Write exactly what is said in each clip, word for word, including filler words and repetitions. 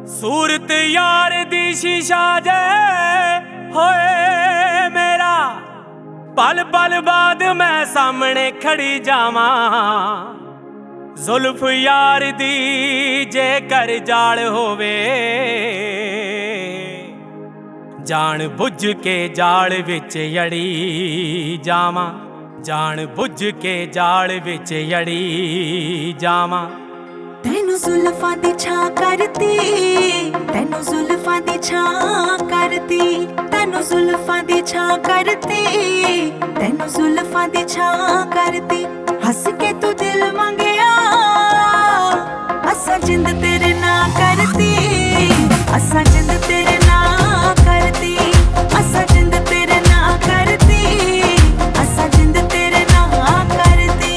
सूरत यार दी शीशा जे होए मेरा, पल पल बाद मैं सामने खड़ी जावा। जुल्फ यार दी जे कर जाल होवे, जान बुझ के जाल विच अड़ी जावा। जान बुझ के जाल विच अड़ी जावा। तैनू जुल्फां दी छां करती, तैनू जुल्फां दी छां करती, तैनू जुल्फां दी छां करती, तैनू जुल्फां दी छां करती। हस के तू दिल मंगया, असा जिंद तेरे नाल करती, असा जिंद तेरे नाल करती, असा जिंद तेरे नाल करती, असा जिंद तेरे नाल करती।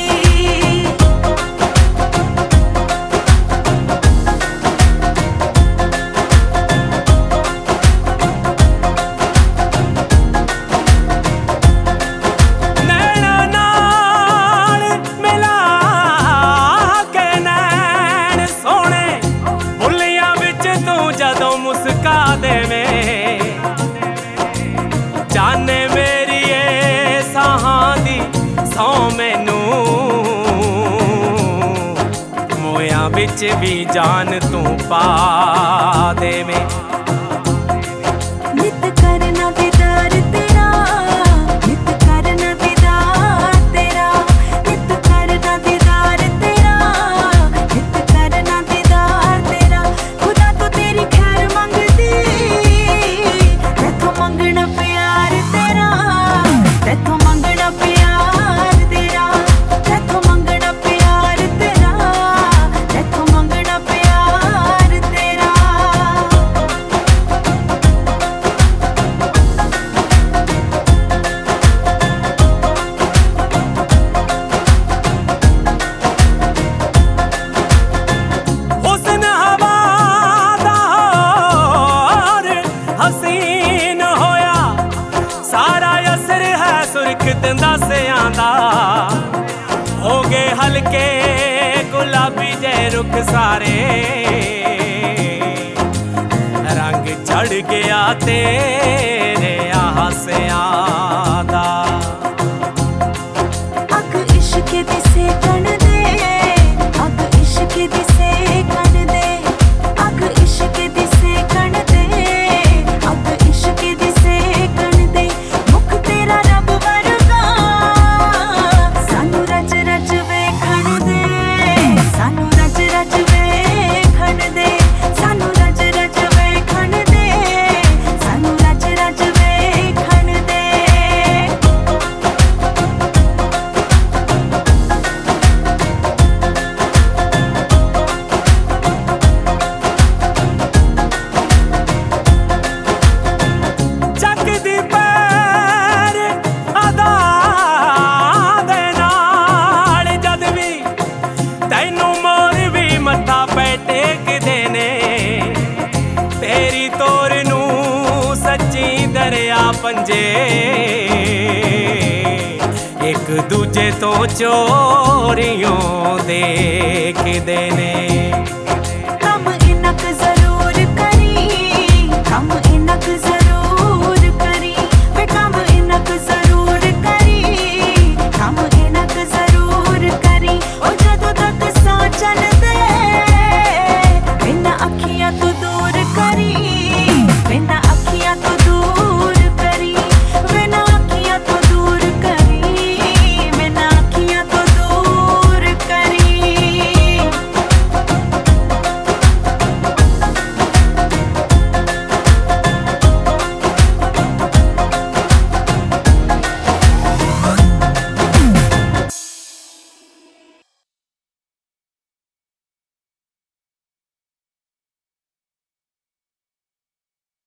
जाने मेरी ए साहां दी सौ मैनू, मोया बिच भी जान तू पा देवे। नित करना दीदार तेरा, नित करना दीदार तेरा, नित करना दीदार तेरा, नित करना दीदार तेरा। खुदा तो तेरी खैर मंगदी, तैथों मंगना प्यार तेरा, तैथों मंगना प्यार तेरा, तैथों मंगना प्यार तेरा, तैथों मंगना प्यार तेरा। हुस्न हवादार हसीन होया, सारा असर है सुर्ख दंदासियां दा। हो गए हल्के गुलाबी जे रुख सारे, रंग चढ़ गया तेरे हासियां दा। अग इश्क दी सेकण दे, अग इश्क दी सेकण दे, अग इश्क दी सेकण दे, अग इश्क दी सेकण दे। मुख तेरा रब वर्गा, सानू रज रज वेखण दे, सानू रज रज वेखण दे, सानू रज रज वेखण दे, सानू रज रज वेखण दे। ਚੱਕਦੀ ਪੈਰ ਅਦਾ ਦੇ ਨਾਲ, ਜਦ ਵੀ ਤੈਨੂੰ ਮੋਰ ਵੀ ਮੱਥਾ ਪੈ ਟੇਕਦੇ ਨੇ। ਤੇਰੀ ਤੋਰ ਨੂੰ ਸੱਚੀ ਦਰਿਆ ਪੰਜੇ, ਇੱਕ ਦੂਜੇ ਤੋਂ ਚੋਰੀਆਂ ਦੇਖਦੇ ਨੇ।